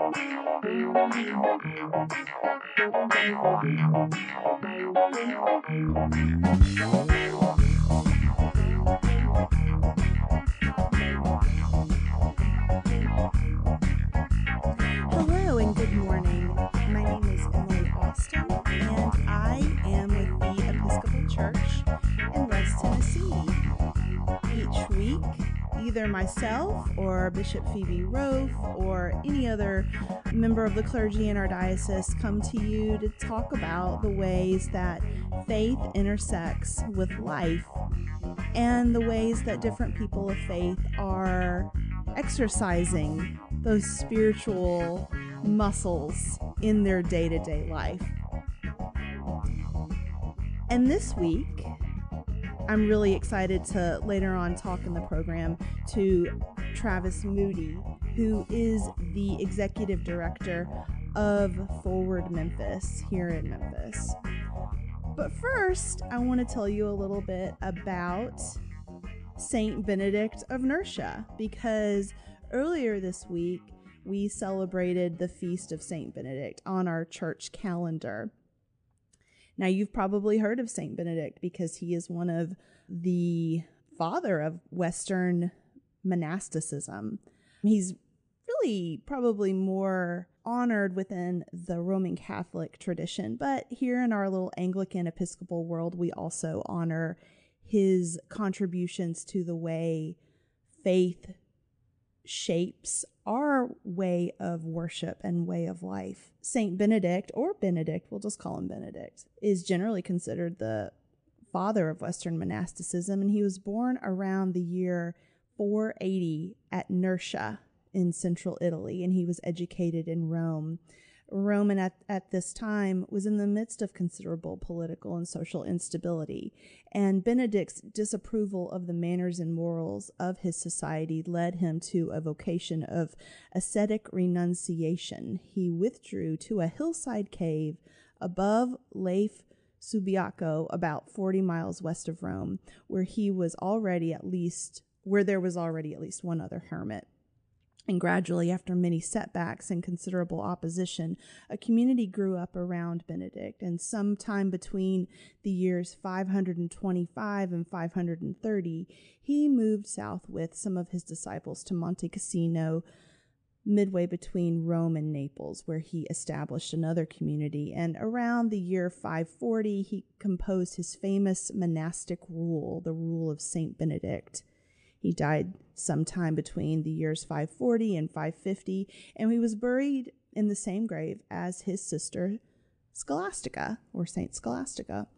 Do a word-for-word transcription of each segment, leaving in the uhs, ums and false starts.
Hello and good morning. My name is Emily Austin, and I am with the Episcopal Church in West Tennessee. Each week, either myself or Bishop Phoebe Rofe or any other member of the clergy in our diocese come to you to talk about the ways that faith intersects with life and the ways that different people of faith are exercising those spiritual muscles in their day-to-day life. And this week, I'm really excited to later on talk in the program to Travis Moody, who is the executive director of Forward Memphis here in Memphis. But first, I want to tell you a little bit about Saint Benedict of Nursia, because earlier this week, we celebrated the feast of Saint Benedict on our church calendar. Now, you've probably heard of Saint Benedict because he is one of the father of Western monasticism. He's really probably more honored within the Roman Catholic tradition, but here in our little Anglican Episcopal world, we also honor his contributions to the way faith shapes our way of worship and way of life. Saint Benedict, or Benedict, we'll just call him Benedict, is generally considered the father of Western monasticism, and he was born around the year four eighty at Nursia in central Italy, and he was educated in Rome. Rome at, at this time was in the midst of considerable political and social instability, and Benedict's disapproval of the manners and morals of his society led him to a vocation of ascetic renunciation. He withdrew to a hillside cave above Lake Subiaco, about forty miles west of Rome, where he was already at least where there was already at least one other hermit. And gradually, after many setbacks and considerable opposition, a community grew up around Benedict. And sometime between the years five hundred twenty-five and five hundred thirty, he moved south with some of his disciples to Monte Cassino, midway between Rome and Naples, where he established another community. And around the year five forty, he composed his famous monastic rule, the Rule of Saint Benedict. He died sometime between the years five forty and five fifty, and he was buried in the same grave as his sister Scholastica, or Saint Scholastica.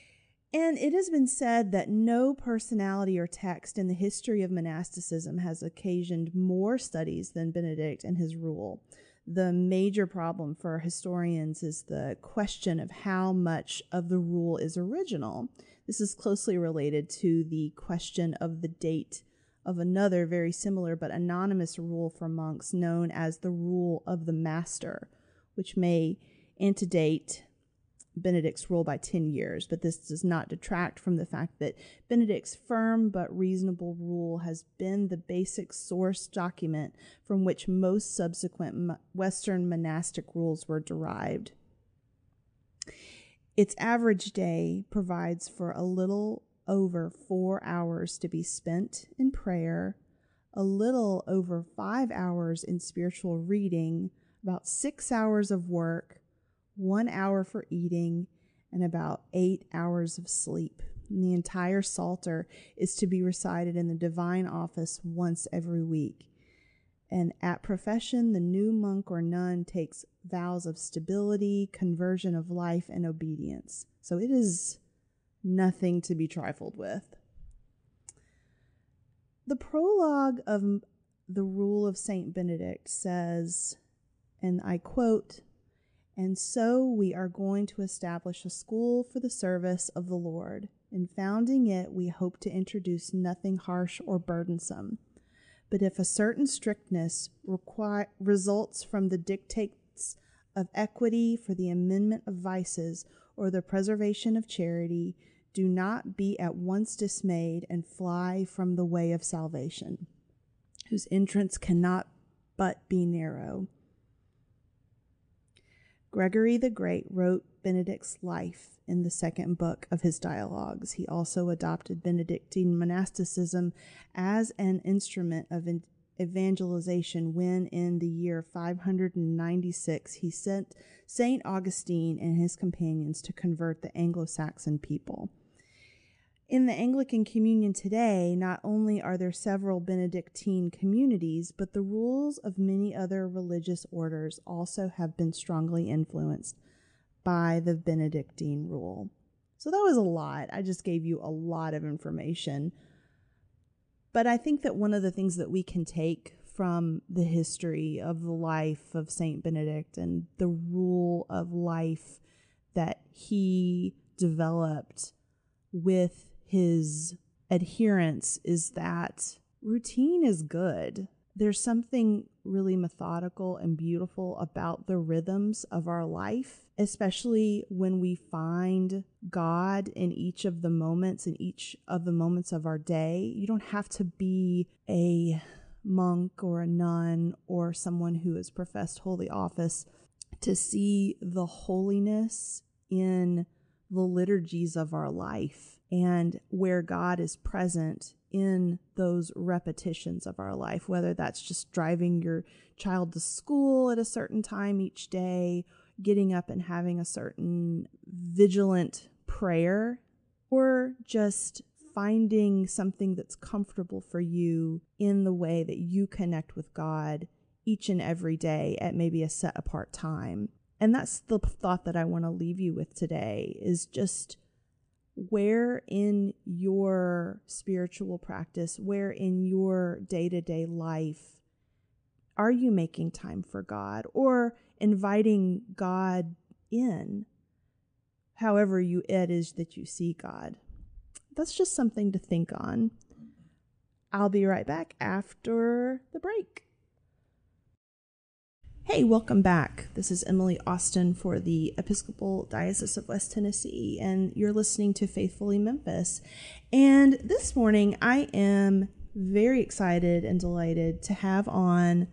And it has been said that no personality or text in the history of monasticism has occasioned more studies than Benedict and his rule. The major problem for historians is the question of how much of the rule is original. This is closely related to the question of the date of another very similar but anonymous rule for monks known as the Rule of the Master, which may antedate Benedict's rule by ten years, but this does not detract from the fact that Benedict's firm but reasonable rule has been the basic source document from which most subsequent Western monastic rules were derived. Its average day provides for a little over four hours to be spent in prayer, a little over five hours in spiritual reading, about six hours of work, one hour for eating, and about eight hours of sleep. And the entire Psalter is to be recited in the divine office once every week. And at profession, the new monk or nun takes vows of stability, conversion of life, and obedience. So it is nothing to be trifled with. The prologue of the Rule of Saint Benedict says, and I quote, "And so we are going to establish a school for the service of the Lord. In founding it, we hope to introduce nothing harsh or burdensome. But if a certain strictness require, results from the dictates of equity for the amendment of vices or the preservation of charity, do not be at once dismayed and fly from the way of salvation, whose entrance cannot but be narrow. Gregory the Great wrote Benedict's life in the second book of his dialogues. He also adopted Benedictine monasticism as an instrument of evangelization when, in the year five hundred ninety-six, he sent Saint Augustine and his companions to convert the Anglo-Saxon people. In the Anglican Communion today, not only are there several Benedictine communities, but the rules of many other religious orders also have been strongly influenced by the Benedictine rule. So that was a lot. I just gave you a lot of information. But I think that one of the things that we can take from the history of the life of Saint Benedict and the rule of life that he developed with his adherents is that routine is good. There's something really methodical and beautiful about the rhythms of our life, especially when we find God in each of the moments, in each of the moments of our day. You don't have to be a monk or a nun or someone who has professed holy office to see the holiness in the liturgies of our life and where God is present in those repetitions of our life, whether that's just driving your child to school at a certain time each day, getting up and having a certain vigilant prayer, or just finding something that's comfortable for you in the way that you connect with God each and every day at maybe a set apart time. And that's the thought that I want to leave you with today, is just where in your spiritual practice, where in your day-to-day life are you making time for God or inviting God in, however you it is that you see God? That's just something to think on. I'll be right back after the break. Hey, welcome back. This is Emily Austin for the Episcopal Diocese of West Tennessee, and you're listening to Faithfully Memphis. And this morning, I am very excited and delighted to have on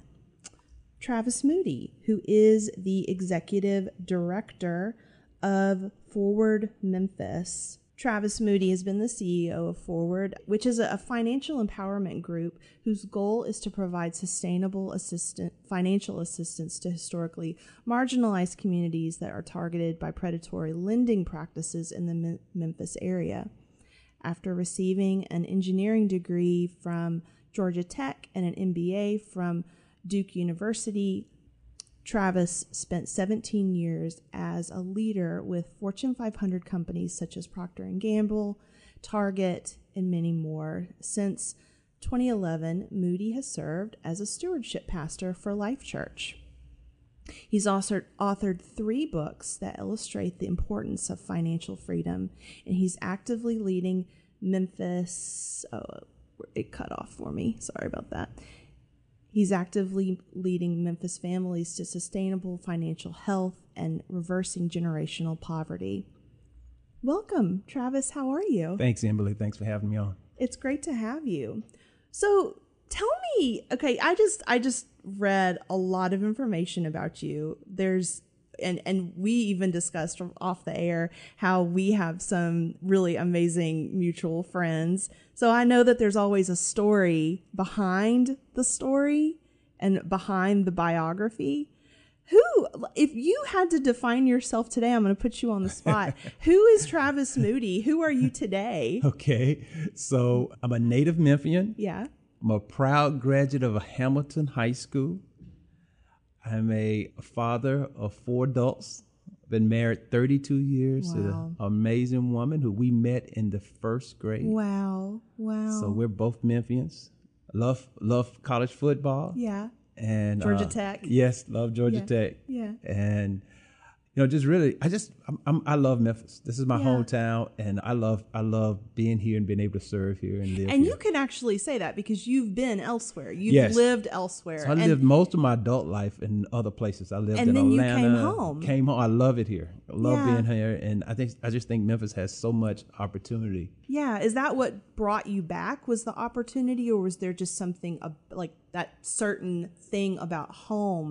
Travis Moody, who is the Executive Director of Forward Memphis. Travis Moody has been the C E O of Forward, which is a financial empowerment group whose goal is to provide sustainable assistant, financial assistance to historically marginalized communities that are targeted by predatory lending practices in the Mem- Memphis area. After receiving an engineering degree from Georgia Tech and an M B A from Duke University, Travis spent seventeen years as a leader with Fortune five hundred companies such as Procter and Gamble, Target, and many more. Since twenty eleven, Moody has served as a stewardship pastor for Life Church. He's also authored three books that illustrate the importance of financial freedom, and he's actively leading Memphis. Oh, it cut off for me. Sorry about that. He's actively leading Memphis families to sustainable financial health and reversing generational poverty. Welcome, Travis. How are you? Thanks, Emily. Thanks for having me on. It's great to have you. So tell me, okay, I just I just read a lot of information about you. There's and and we even discussed off the air how we have some really amazing mutual friends. So I know that there's always a story behind the story and behind the biography. Who, if you had to define yourself today, I'm going to put you on the spot. Who is Travis Moody? Who are you today? Okay, so I'm a native Memphian. Yeah. I'm a proud graduate of Hamilton High School. I'm a father of four adults. I've been married thirty-two years Wow. to an amazing woman who we met in the first grade. Wow. Wow. So we're both Memphians. Love love college football. Yeah. And Georgia uh, Tech. Yes, love Georgia Yeah. Tech. Yeah. And you know, just really, I just, I'm, I'm, I love Memphis. This is my Yeah. hometown, and I love, I love being here and being able to serve here and live And here. you can actually say that because you've been elsewhere. You've Yes. lived elsewhere. So I and, lived most of my adult life in other places. I lived And in then you Atlanta. came home. Came home. I love it here. I love Yeah. being here, and I think I just think Memphis has so much opportunity. Yeah. Is that what brought you back? Was the opportunity, or was there just something uh, like that certain thing about home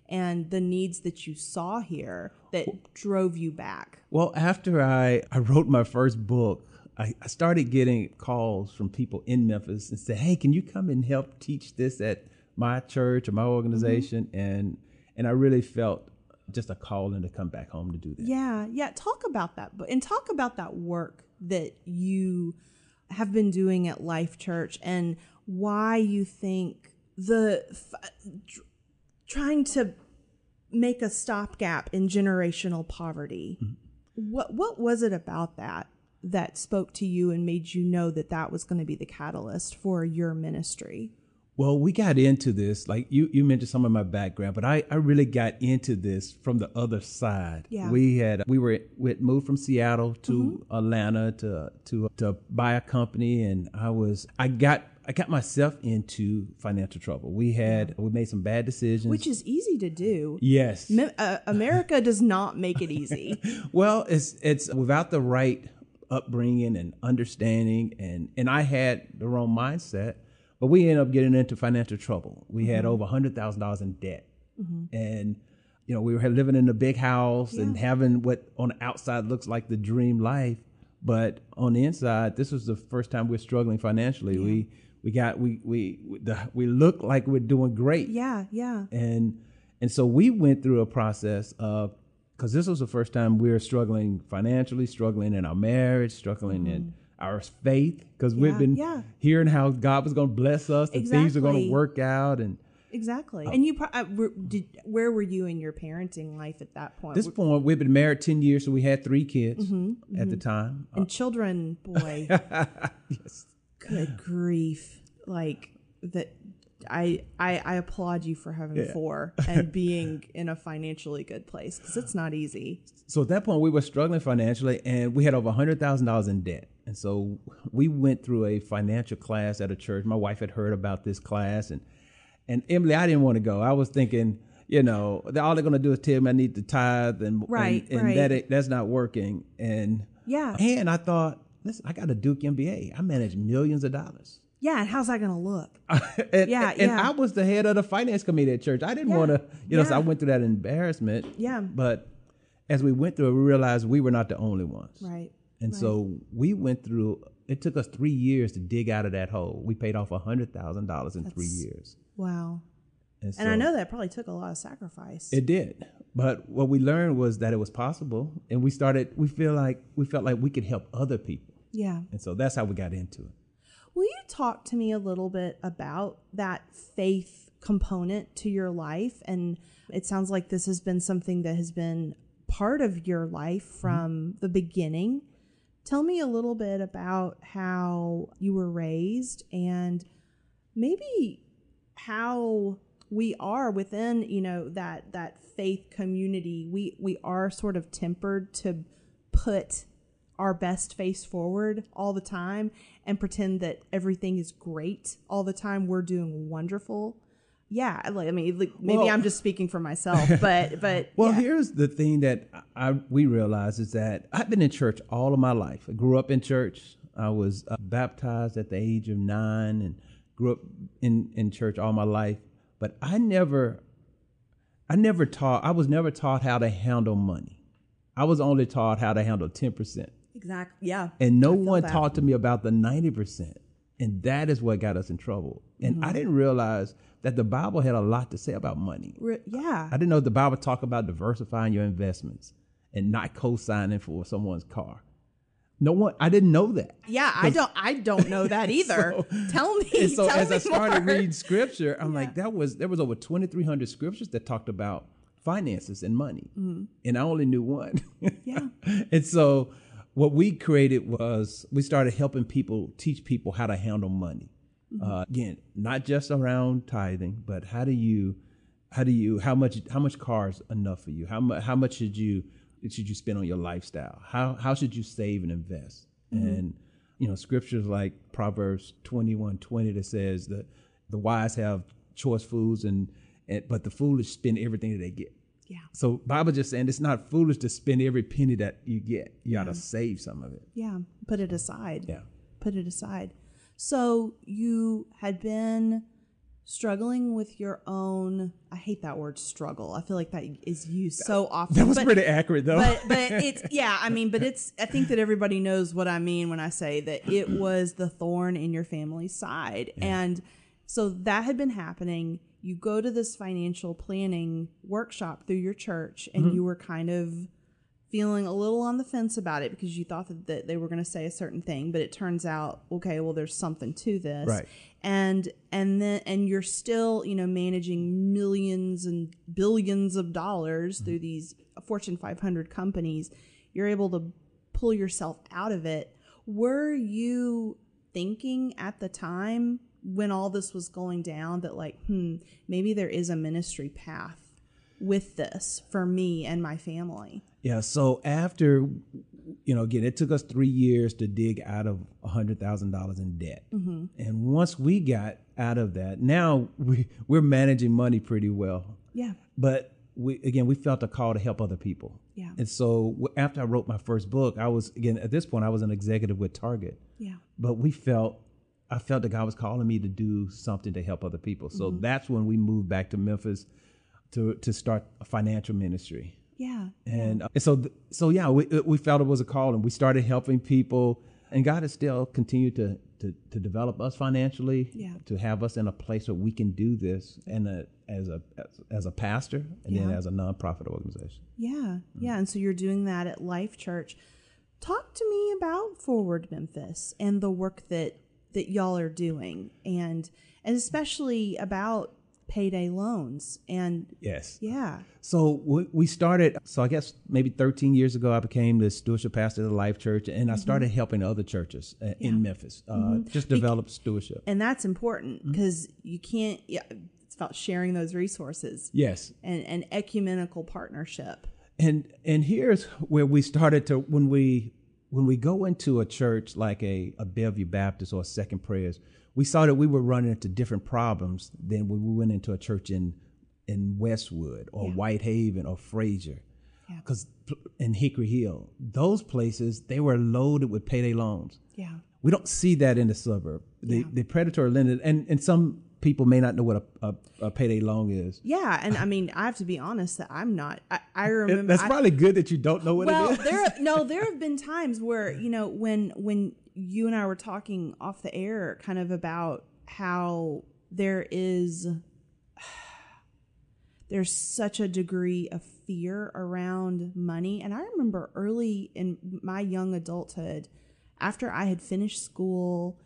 and the needs that you saw here that drove you back? Well, after I, I wrote my first book, I, I started getting calls from people in Memphis and said, hey, can you come and help teach this at my church or my organization? Mm-hmm. And and I really felt just a calling to come back home to do that. Yeah, yeah. Talk about that, and talk about that work that you have been doing at Life Church and why you think the f- tr- trying to make a stopgap in generational poverty. Mm-hmm. What what was it about that that spoke to you and made you know that that was going to be the catalyst for your ministry? Well, we got into this, like you, you mentioned some of my background, but I, I really got into this from the other side. Yeah. We had we were we had moved from Seattle to mm-hmm. Atlanta to to to buy a company, and I was I got I got myself into financial trouble. We had yeah. we made some bad decisions, which is easy to do. Yes, Me- uh, America does not make it easy. Well, it's it's without the right upbringing and understanding, and and I had the wrong mindset. But we ended up getting into financial trouble. We mm-hmm. had over one hundred thousand dollars in debt. Mm-hmm. And, you know, we were living in a big house yeah. and having what on the outside looks like the dream life. But on the inside, this was the first time we were struggling financially. Yeah. We we got we we the, we looked like we're doing great. Yeah, yeah. And and so we went through a process of, because this was the first time we were struggling financially, struggling in our marriage, struggling mm-hmm. in our faith, because yeah, we've been yeah. hearing how God was going to bless us and exactly. things are going to work out. And exactly. Uh, and you, pro- uh, were, did, where were you in your parenting life at that point? This point, we've been married ten years, so we had three kids mm-hmm, at mm-hmm. the time. And uh, children, boy, yes. Good grief. Like that. I, I, I applaud you for having yeah. four and being in a financially good place, because it's not easy. So at that point, we were struggling financially, and we had over one hundred thousand dollars in debt. And so we went through a financial class at a church. My wife had heard about this class, and and Emily, I didn't want to go. I was thinking, you know, all they're going to do is tell me I need to tithe, and right, and, and right. that it, that's not working. And yeah, and I thought, listen, I got a Duke M B A. I manage millions of dollars. Yeah, and how's that going to look? and, yeah, and yeah. I was the head of the finance committee at church. I didn't yeah. want to, you know, yeah. so I went through that embarrassment. Yeah. But as we went through it, we realized we were not the only ones. Right. And right. so we went through, it took us three years to dig out of that hole. We paid off one hundred thousand dollars in That's, three years. Wow. And, so, and I know that probably took a lot of sacrifice. It did. But what we learned was that it was possible. And we started, we feel like, we felt like we could help other people. Yeah. And so that's how we got into it. Will you talk to me a little bit about that faith component to your life? And it sounds like this has been something that has been part of your life from mm-hmm. the beginning. Tell me a little bit about how you were raised and maybe how we are within, you know, that that faith community. We we are sort of tempered to put our best face forward all the time and pretend that everything is great all the time. We're doing wonderful. Yeah, I mean, like, maybe well, I'm just speaking for myself, but but well, yeah. Here's the thing that I we realize is that I've been in church all of my life. I grew up in church. I was uh, baptized at the age of nine and grew up in, in church all my life. But I never, I never taught. I was never taught how to handle money. I was only taught how to handle ten percent. Exactly. Yeah. And no one that. talked to me about the ninety percent. And that is what got us in trouble. And mm-hmm. I didn't realize that the Bible had a lot to say about money. Re- yeah. I didn't know the Bible talked about diversifying your investments and not co-signing for someone's car. No one, I didn't know that. Yeah, I don't I don't know that either. so, Tell me. And so tell as me I started more. reading scripture, I'm yeah. like, that was there was over twenty-three hundred scriptures that talked about finances and money. Mm-hmm. And I only knew one. Yeah. And so what we created was we started helping people, teach people how to handle money. Mm-hmm. Uh, again, not just around tithing, but how do you, how do you, how much, how much car is enough for you? How much, how much should you, should you spend on your lifestyle? How, how should you save and invest? Mm-hmm. And, you know, scriptures like Proverbs twenty-one twenty that says that the wise have choice foods and, and, but the foolish spend everything that they get. Yeah. So Bible just saying it's not foolish to spend every penny that you get. You yeah. got to save some of it. Yeah. Put it aside. Yeah. Put it aside. So you had been struggling with your own, I hate that word struggle. I feel like that is used so often. That was but, pretty accurate though. But, but it's, yeah, I mean, but it's, I think that everybody knows what I mean when I say that it was the thorn in your family's side. Yeah. And so that had been happening. You go to this financial planning workshop through your church and mm-hmm. you were kind of feeling a little on the fence about it because you thought that, that they were going to say a certain thing, but it turns out, okay, well, there's something to this. Right. And, and then, and you're still, you know, managing millions and billions of dollars mm-hmm. through these Fortune five hundred companies. You're able to pull yourself out of it. Were you thinking at the time when all this was going down that like, hmm, maybe there is a ministry path with this for me and my family? Yeah. So after, you know, again, it took us three years to dig out of a hundred thousand dollars in debt. Mm-hmm. And once we got out of that, now we, we're managing money pretty well. Yeah. But we, again, we felt a call to help other people. Yeah. And so after I wrote my first book, I was, again, at this point, I was an executive with Target. Yeah. But we felt, I felt that God was calling me to do something to help other people. So mm-hmm. that's when we moved back to Memphis to, to start a financial ministry. Yeah. And, yeah. Uh, so, th- so yeah, we, we felt it was a call and we started helping people, and God has still continued to, to, to develop us financially, yeah. to have us in a place where we can do this and a, as a, as, as a pastor and yeah. then as a nonprofit organization. Yeah. Mm-hmm. Yeah. And so you're doing that at Life Church. Talk to me about Forward Memphis and the work that, that y'all are doing, and, and especially about payday loans. And yes. Yeah. So we, we started, so I guess maybe thirteen years ago, I became the stewardship pastor of the Life Church, and I mm-hmm. started helping other churches uh, yeah. in Memphis, uh, mm-hmm. just develop Be- stewardship. And that's important because mm-hmm. you can't, yeah, it's about sharing those resources. Yes. And an ecumenical partnership. And, and here's where we started to, when we, when we go into a church like a, a Bellevue Baptist or a Second Prayers, we saw that we were running into different problems than when we went into a church in in Westwood or yeah. Whitehaven or Fraser, because yeah. in Hickory Hill, those places, they were loaded with payday loans. Yeah, we don't see that in the suburb. The, yeah. the predatory lending, and, and some people may not know what a, a, a payday loan is. Yeah, and I mean, I have to be honest that I'm not. I, I remember that's I, probably good that you don't know what well, it is. Well, there no, there have been times where you know when when. you and I were talking off the air kind of about how there is, there's such a degree of fear around money. And I remember early in my young adulthood, after I had finished school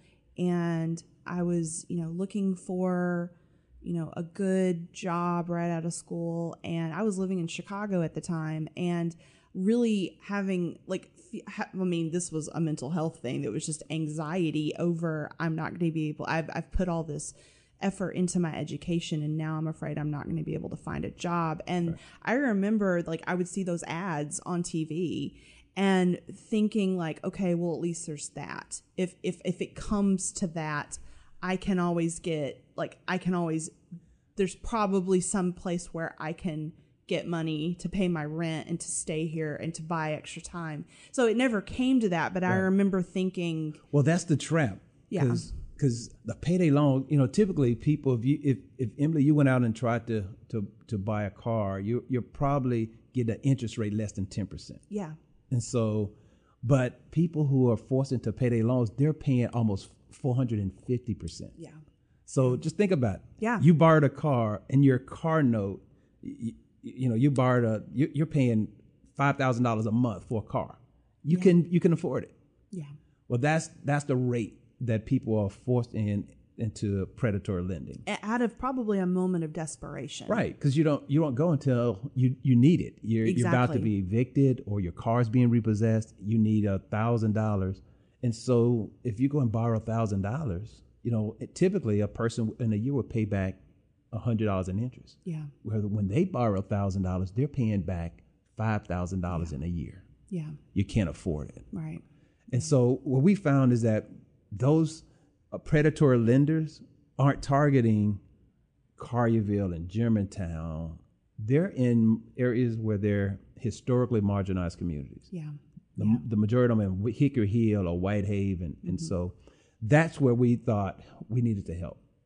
and I was, you know, looking for, you know, a good job right out of school. And I was living in Chicago at the time and really having like, I mean, this was a mental health thing that was just anxiety over, I'm not going to be able, I've, I've put all this effort into my education and now I'm afraid I'm not going to be able to find a job. And right. I remember like I would see those ads on T V and thinking like, okay, well, at least there's that. If, if, if it comes to that, I can always get like, I can always, there's probably some place where I can get money to pay my rent and to stay here and to buy extra time. So it never came to that, but right. I remember thinking, well, that's the trap. Yeah. Because the payday loan, you know, typically people, if you, if, if Emily, you went out and tried to, to, to buy a car, you, you're probably get an interest rate less than ten percent. Yeah. And so, but people who are forced into payday loans, they're paying almost four hundred fifty percent. Yeah. So just think about it. Yeah. You borrowed a car and your car note, you, you know, you borrowed a, you're paying five thousand dollars a month for a car. You yeah. can, you can afford it. Yeah. Well, that's, that's the rate that people are forced in into predatory lending. Out of probably a moment of desperation. Right. Cause you don't, you don't go until you, you need it. You're, exactly. you're about to be evicted or your car's being repossessed. You need a thousand dollars. And so if you go and borrow a thousand dollars, you know, it, typically a person in a year will pay back one hundred dollars in interest. Yeah. Where when they borrow one thousand dollars, they're paying back five thousand dollars yeah. in a year. Yeah. You can't afford it. Right. And so what we found is that those uh, predatory lenders aren't targeting Collierville and Germantown. They're in areas where they're historically marginalized communities. Yeah. The, yeah. the majority of them in Hickory Hill or Whitehaven. Mm-hmm. And so that's where we thought we needed to help.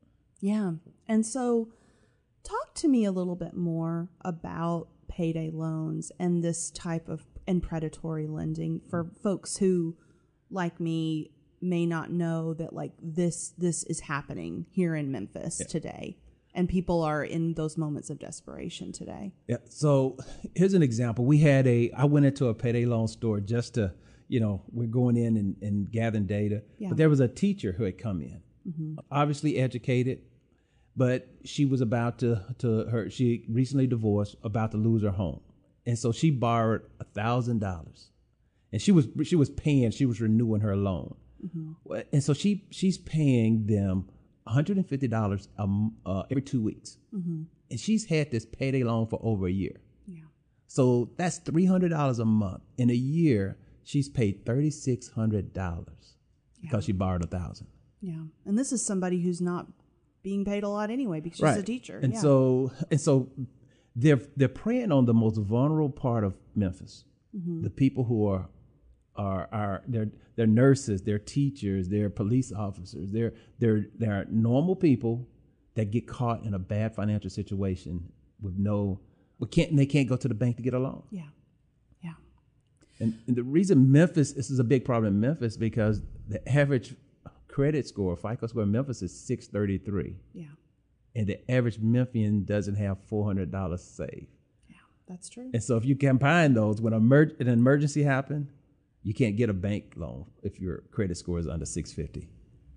Yeah. And so talk to me a little bit more about payday loans and this type of and predatory lending for folks who, like me, may not know that like this this is happening here in Memphis yeah. today. And people are in those moments of desperation today. Yeah. So here's an example. We had a, I went into a payday loan store just to, you know, we're going in and, and gathering data. Yeah. But there was a teacher who had come in, mm-hmm. obviously educated, but she was about to, to her, she recently divorced, about to lose her home. And so she borrowed a thousand dollars and she was, she was paying, she was renewing her loan. Mm-hmm. And so she, she's paying them one hundred fifty dollars um, uh, every two weeks. Mm-hmm. And she's had this payday loan for over a year. Yeah. So that's three hundred dollars a month. In a year, she's paid three thousand six hundred dollars yeah. because she borrowed a thousand. Yeah. And this is somebody who's not being paid a lot anyway because she's right. a teacher. And yeah. so, and so they're, they're preying on the most vulnerable part of Memphis, mm-hmm. the people who are Are are they're they're nurses, they're teachers, they're police officers, they're they're they're normal people that get caught in a bad financial situation with no, we can't they can't go to the bank to get a loan. Yeah, yeah. And, and the reason Memphis, this is a big problem in Memphis because the average credit score, FICO score in Memphis is six thirty-three. Yeah. And the average Memphian doesn't have four hundred dollars saved. Yeah, that's true. And so if you combine those, when emer- an emergency happens, you can't get a bank loan if your credit score is under six fifty.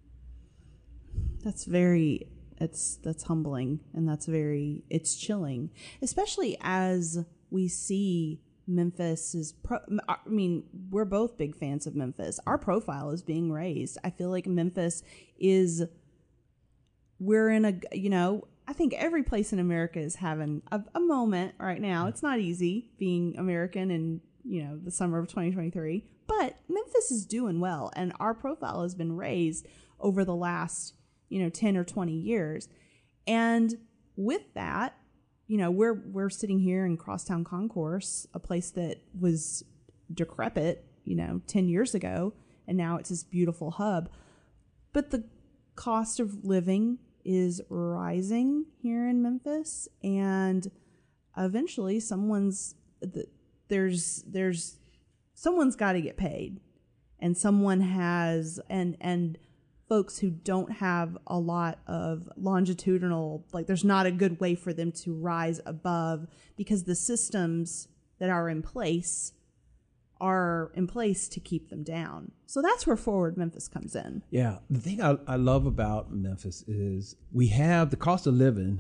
That's very, it's, that's humbling and that's very, it's chilling, especially as we see Memphis is, pro, I mean, we're both big fans of Memphis. Our profile is being raised. I feel like Memphis is, we're in a, you know, I think every place in America is having a, a moment right now. It's not easy being American in, you know, the summer of twenty twenty-three. But Memphis is doing well, and our profile has been raised over the last, you know, ten or twenty years. And with that, you know, we're we're sitting here in Crosstown Concourse, a place that was decrepit, you know, ten years ago, and now it's this beautiful hub. But the cost of living is rising here in Memphis, and eventually someone's there's there's someone's got to get paid, and someone has and and folks who don't have a lot of longitudinal, like there's not a good way for them to rise above because the systems that are in place are in place to keep them down. So that's where Forward Memphis comes in. Yeah. The thing I, I love about Memphis is we have the cost of living.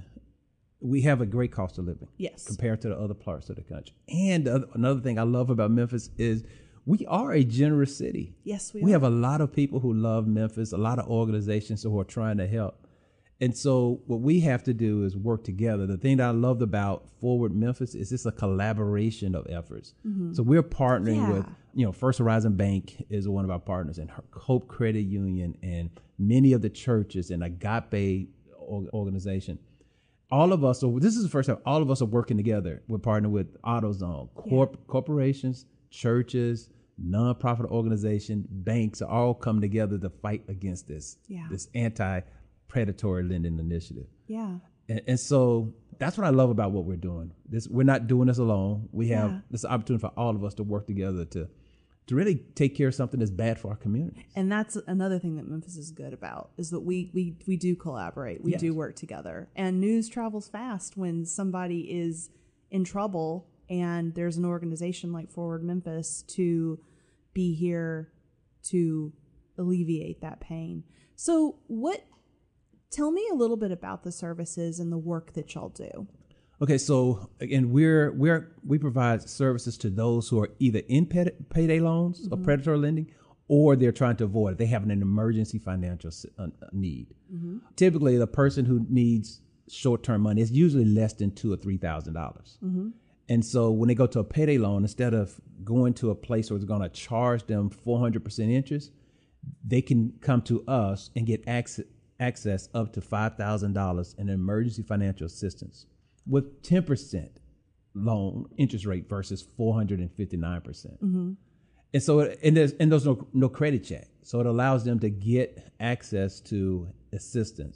We have a great cost of living. Yes. Compared to the other parts of the country. And the other, another thing I love about Memphis is we are a generous city. Yes, we, we are. have a lot of people who love Memphis, a lot of organizations who are trying to help. And so what we have to do is work together. The thing that I loved about Forward Memphis is it's a collaboration of efforts. Mm-hmm. So we're partnering yeah. with, you know, First Horizon Bank is one of our partners, and Hope Credit Union, and many of the churches, and Agape organization. All of us, so this is the first time all of us are working together. We're partnering with AutoZone, corp, yeah. corporations, churches, nonprofit organization, banks are all coming together to fight against this, yeah. this anti-predatory lending initiative. Yeah. And, and so that's what I love about what we're doing. This we're not doing this alone. We have yeah. this opportunity for all of us to work together to to really take care of something that's bad for our communities. And that's another thing that Memphis is good about, is that we we, we do collaborate. We yes. do work together. And news travels fast when somebody is in trouble and there's an organization like Forward Memphis to be here to alleviate that pain. So what, tell me a little bit about the services and the work that y'all do. Okay, so again, we're we're we provide services to those who are either in pay, payday loans mm-hmm. or predatory lending, or they're trying to avoid it. They have an emergency financial uh, need. Mm-hmm. Typically, the person who needs short-term money is usually less than two or three thousand dollars. Mm-hmm. And so when they go to a payday loan, instead of going to a place where it's going to charge them four hundred percent interest, they can come to us and get access access up to five thousand dollars in emergency financial assistance, with ten percent loan interest rate versus four hundred fifty-nine percent. Mm-hmm. And so, and there's, and there's no, no credit check. So it allows them to get access to assistance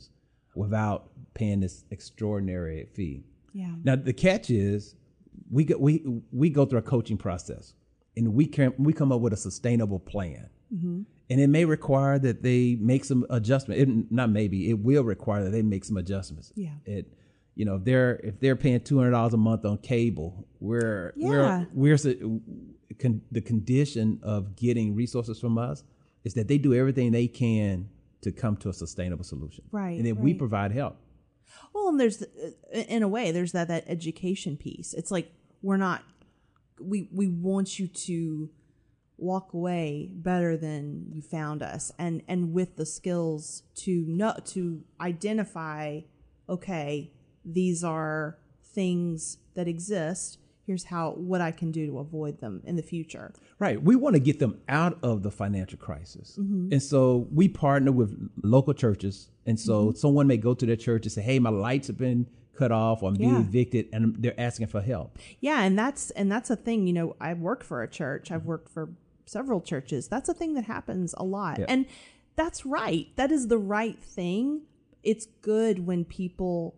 without paying this extraordinary fee. Yeah. Now the catch is we go, we we go through a coaching process, and we can we come up with a sustainable plan. Mm-hmm. And it may require that they make some adjustment. It, not maybe, it will require that they make some adjustments. Yeah. It, you know, if they're if they're paying two hundred dollars a month on cable, we're Yeah. we're we're con, the condition of getting resources from us is that they do everything they can to come to a sustainable solution. Right. And then right. we provide help. Well, and there's, in a way, there's that, that education piece. It's like, we're not, we, we want you to walk away better than you found us. And, and with the skills to know, to identify, okay, these are things that exist. Here's how, what I can do to avoid them in the future. Right. We want to get them out of the financial crisis. Mm-hmm. And so we partner with local churches. And so mm-hmm. someone may go to their church and say, hey, my lights have been cut off or I'm being yeah. evicted, and they're asking for help. Yeah. And that's, and that's a thing, you know, I work for a church. I've worked for several churches. That's a thing that happens a lot. Yeah. And that's right. That is the right thing. It's good when people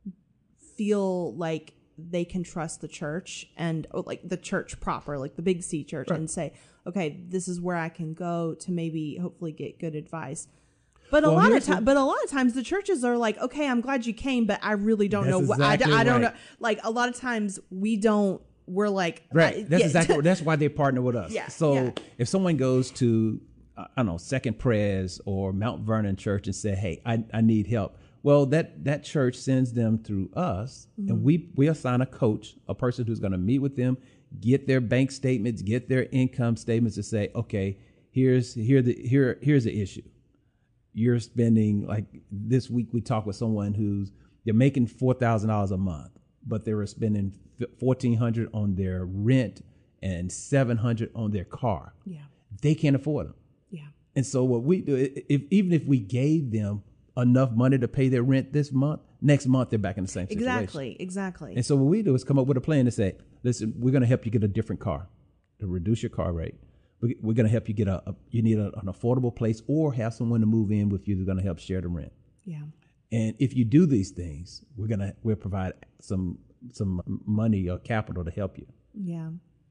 feel like they can trust the church and oh, like the church proper, like the Big C church, right. and say, okay, this is where I can go to maybe hopefully get good advice. But a well, lot of times, but a lot of times the churches are like, okay, I'm glad you came, but I really don't know what exactly I, I don't right. know. Like a lot of times we don't, we're like, right. I, That's yeah. exactly, that's why they partner with us. Yeah. So yeah. if someone goes to, I don't know, Second Pres or Mount Vernon Church and say, hey, I, I need help. Well, that, that church sends them through us, mm-hmm. and we, we assign a coach, a person who's going to meet with them, get their bank statements, get their income statements to say, okay, here's here the here here's the issue. You're spending, like this week we talked with someone who's they're making four thousand dollars a month, but they were spending fourteen hundred dollars on their rent and seven hundred dollars on their car. Yeah, they can't afford them. Yeah, and so what we do, if even if we gave them enough money to pay their rent this month, next month they're back in the same situation. Exactly, exactly. And so what we do is come up with a plan to say, listen, we're going to help you get a different car to reduce your car rate. We, we're going to help you get a, a you need a, an affordable place or have someone to move in with you that's going to help share the rent. Yeah. And if you do these things, we're going to we'll provide some some money or capital to help you. Yeah.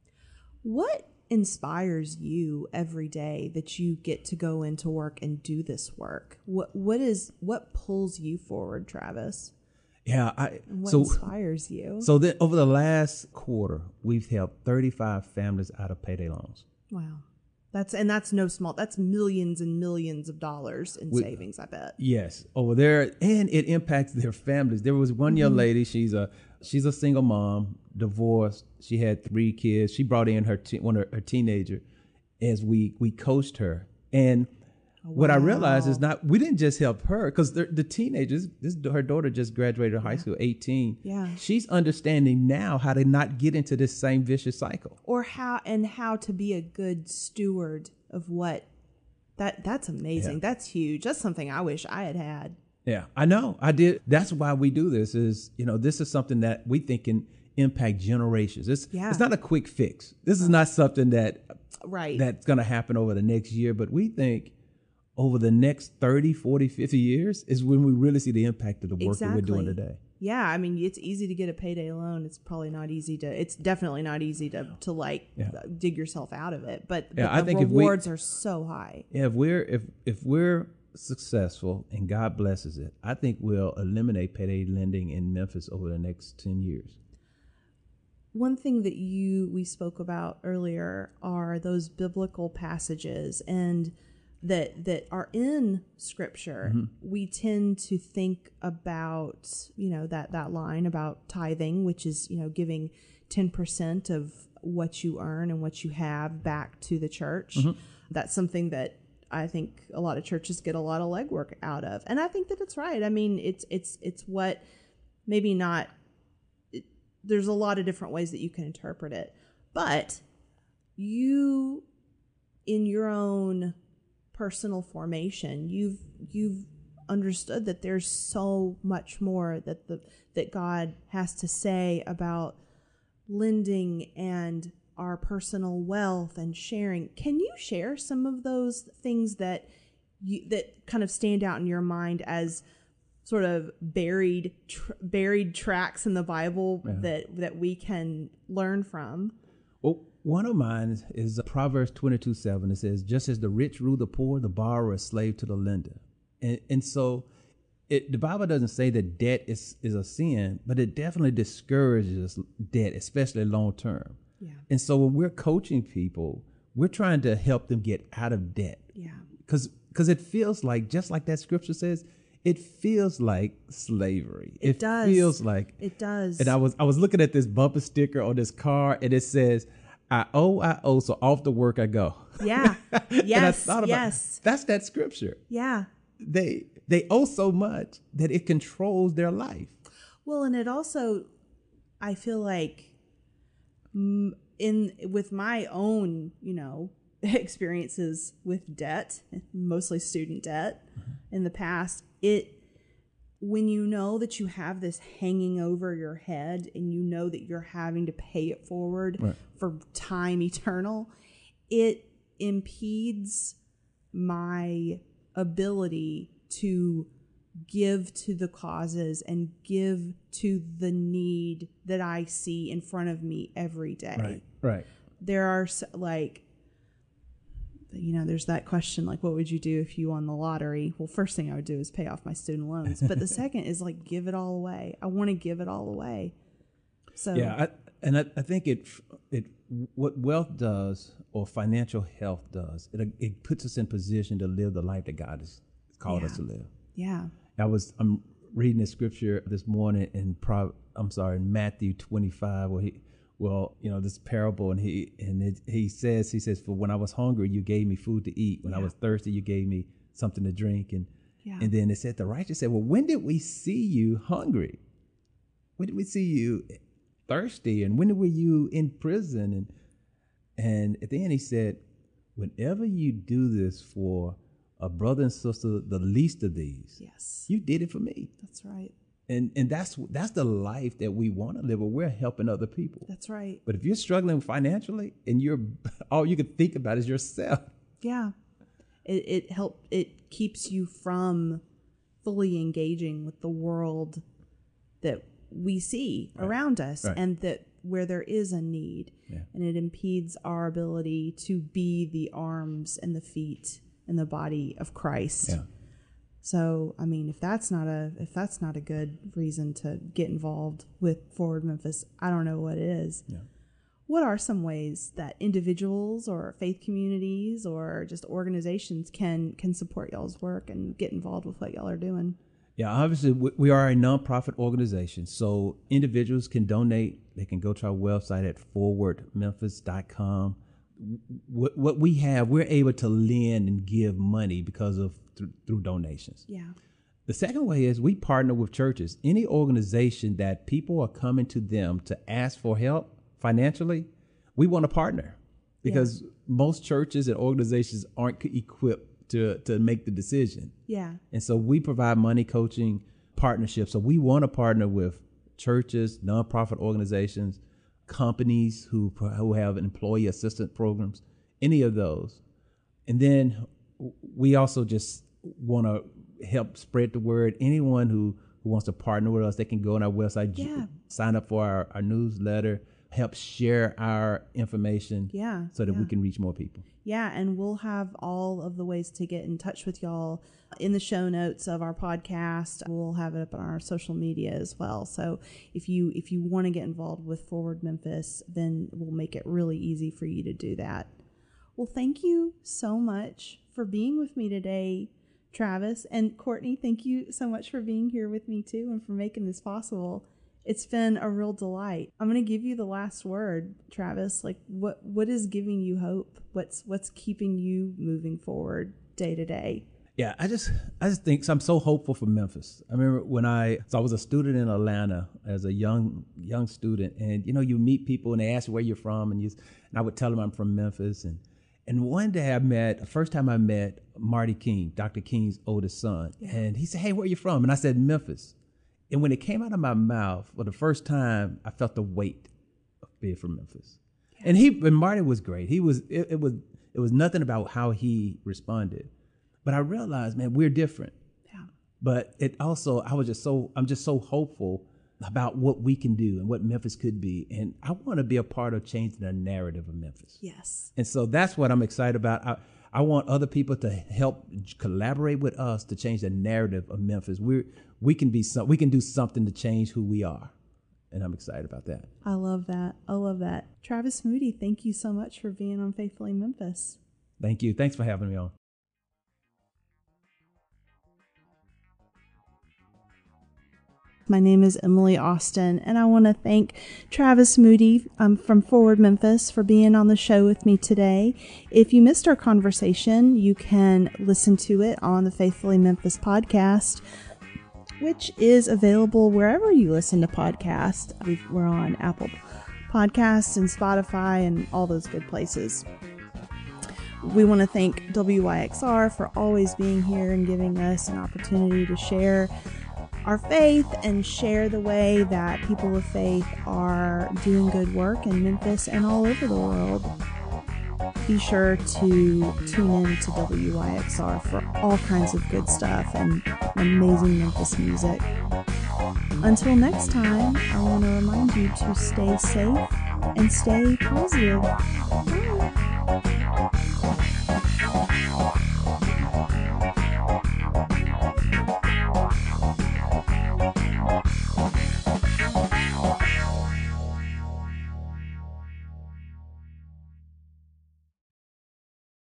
What inspires you every day that you get to go into work and do this work? What what is what pulls you forward, Travis? Yeah, I what so, inspires you? So then over the last quarter, we've helped thirty-five families out of payday loans. Wow. That's and that's no small. That's millions and millions of dollars in we, savings, I bet. Yes, over there, and it impacts their families. There was one mm-hmm. young lady. She's a she's a single mom, divorced. She had three kids. She brought in her te- one of her teenager as we we coached her. And wow. what I realized is not we didn't just help her because the, the teenagers. This her daughter just graduated high yeah. school, eighteen. Yeah, she's understanding now how to not get into this same vicious cycle, or how and how to be a good steward of what. That that's amazing. Yeah. That's huge. That's something I wish I had had. Yeah, I know. I did. That's why we do this. Is you know this is something that we think can impact generations. It's yeah. it's not a quick fix. This is not something that right that's going to happen over the next year. But we think over the next thirty, forty, fifty years is when we really see the impact of the work exactly. that we're doing today. Yeah, I mean, it's easy to get a payday loan. It's probably not easy to. It's definitely not easy to to like yeah. dig yourself out of it. But, yeah, but I the think rewards if we, are so high. Yeah, if we're if if we're successful and God blesses it, I think we'll eliminate payday lending in Memphis over the next ten years. One thing that you we spoke about earlier are those biblical passages and that that are in Scripture. Mm-hmm. We tend to think about, you know, that that line about tithing, which is, you know, giving ten percent of what you earn and what you have back to the church. Mm-hmm. That's something that I think a lot of churches get a lot of legwork out of. And I think that it's right. I mean, it's it's it's what maybe not it, there's a lot of different ways that you can interpret it. But you in your own personal formation, you've you've understood that there's so much more that the that God has to say about lending and our personal wealth and sharing. Can you share some of those things that you that kind of stand out in your mind as sort of buried tr- buried tracks in the Bible Yeah. that that we can learn from? Well, one of mine is, is Proverbs twenty-two seven. It says, just as the rich rule the poor, the borrower is slave to the lender. And and so it, the Bible doesn't say that debt is, is a sin, but it definitely discourages debt, especially long term. Yeah. And so when we're coaching people, we're trying to help them get out of debt. Yeah. Because because it feels like, just like that scripture says, it feels like slavery. It It, does. feels like It does. And I was I was looking at this bumper sticker on this car, and it says, I owe, I owe, so off to work I go. Yeah. And I Yes. thought about, Yes. that's that scripture. Yeah. They they owe so much that it controls their life. Well, and it also, I feel like, mm, in with my own, you know, experiences with debt, mostly student debt, in the past, it when you know that you have this hanging over your head and you know that you're having to pay it forward Right. for time eternal, it impedes my ability to give to the causes and give to the need that I see in front of me every day. Right. Right. There are s- like, you know, there's that question, like, what would you do if you won the lottery? Well, first thing I would do is pay off my student loans. But the second is like, give it all away. I want to give it all away. So Yeah, I, and I, I think it it what wealth does, or financial health does, it it puts us in position to live the life that God has called Yeah. us to live. yeah. I was I'm reading the scripture this morning in Pro, I'm sorry in Matthew twenty-five, where he well you know this parable, and he and it, he says he says for when I was hungry you gave me food to eat, when I Yeah. was thirsty you gave me something to drink, and Yeah. and then it said the righteous said, well, when did we see you hungry? When did we see you thirsty? And when were you in prison? And and at the end he said, whenever you do this for a brother and sister, the least of these, Yes. you did it for me. That's right. And and that's that's the life that we want to live, where we're helping other people. That's right. But if you're struggling financially and you're all you can think about is yourself, Yeah. It it help it keeps you from fully engaging with the world that we see Right. around us, Right. and that where there is a need, Yeah. and it impedes our ability to be the arms and the feet and the body of Christ. yeah, So, I mean, if that's not a if that's not a good reason to get involved with Forward Memphis, I don't know what is. yeah. What are some ways that individuals or faith communities or just organizations can can support y'all's work and get involved with what y'all are doing? Yeah, obviously we, we are a nonprofit organization, so individuals can donate. They can go to our website at forward memphis dot com. What, what we have, we're able to lend and give money because of through, through donations. Yeah. The second way is we partner with churches. Any organization that people are coming to them to ask for help financially, we want to partner, because most churches and organizations aren't equipped to, to make the decision. Yeah. And so we provide money coaching partnerships. So we want to partner with churches, nonprofit organizations, companies who who have employee assistance programs, any of those. And then we also just want to help spread the word. Anyone who, who wants to partner with us, they can go on our website, j- Yeah. sign up for our, our newsletter, help share our information Yeah. so that yeah. we can reach more people. Yeah, and we'll have all of the ways to get in touch with y'all in the show notes of our podcast. We'll have it up on our social media as well. So if you if you want to get involved with Forward Memphis, then we'll make it really easy for you to do that. Well, thank you so much for being with me today, Travis. And Courtney, thank you so much for being here with me too and for making this possible. It's been a real delight. I'm going to give you the last word, Travis. Like, what what is giving you hope? What's what's keeping you moving forward day to day? Yeah, I just I just think so I'm so hopeful for Memphis. I remember when I so I was a student in Atlanta as a young young student, and you know you meet people and they ask you where you're from, and you and I would tell them I'm from Memphis, and and one day I met the first time I met Marty King, Doctor King's oldest son, Yeah. and he said, "Hey, where you from?" And I said Memphis, and when it came out of my mouth for the first time, I felt the weight of being from Memphis. Yeah. And he and Marty was great. He was it, it was it was nothing about how he responded. But I realized, man, we're different. Yeah. but it also, I was just so, I'm just so hopeful about what we can do and what Memphis could be. And I want to be a part of changing the narrative of Memphis. Yes. And so that's what I'm excited about. I, I want other people to help collaborate with us to change the narrative of Memphis. We we can be some, we can do something to change who we are. And I'm excited about that. I love that. I love that. Travis Moody, thank you so much for being on Faithfully Memphis. Thank you. Thanks for having me on. My name is Emily Austin, and I want to thank Travis Moody um, from Forward Memphis for being on the show with me today. If you missed our conversation, you can listen to it on the Faithfully Memphis podcast, which is available wherever you listen to podcasts. We've, we're on Apple Podcasts and Spotify and all those good places. We want to thank W Y X R for always being here and giving us an opportunity to share our faith and share the way that people of faith are doing good work in Memphis and all over the world. Be sure to tune in to W Y X R for all kinds of good stuff and amazing Memphis music. Until next time, I want to remind you to stay safe and stay positive.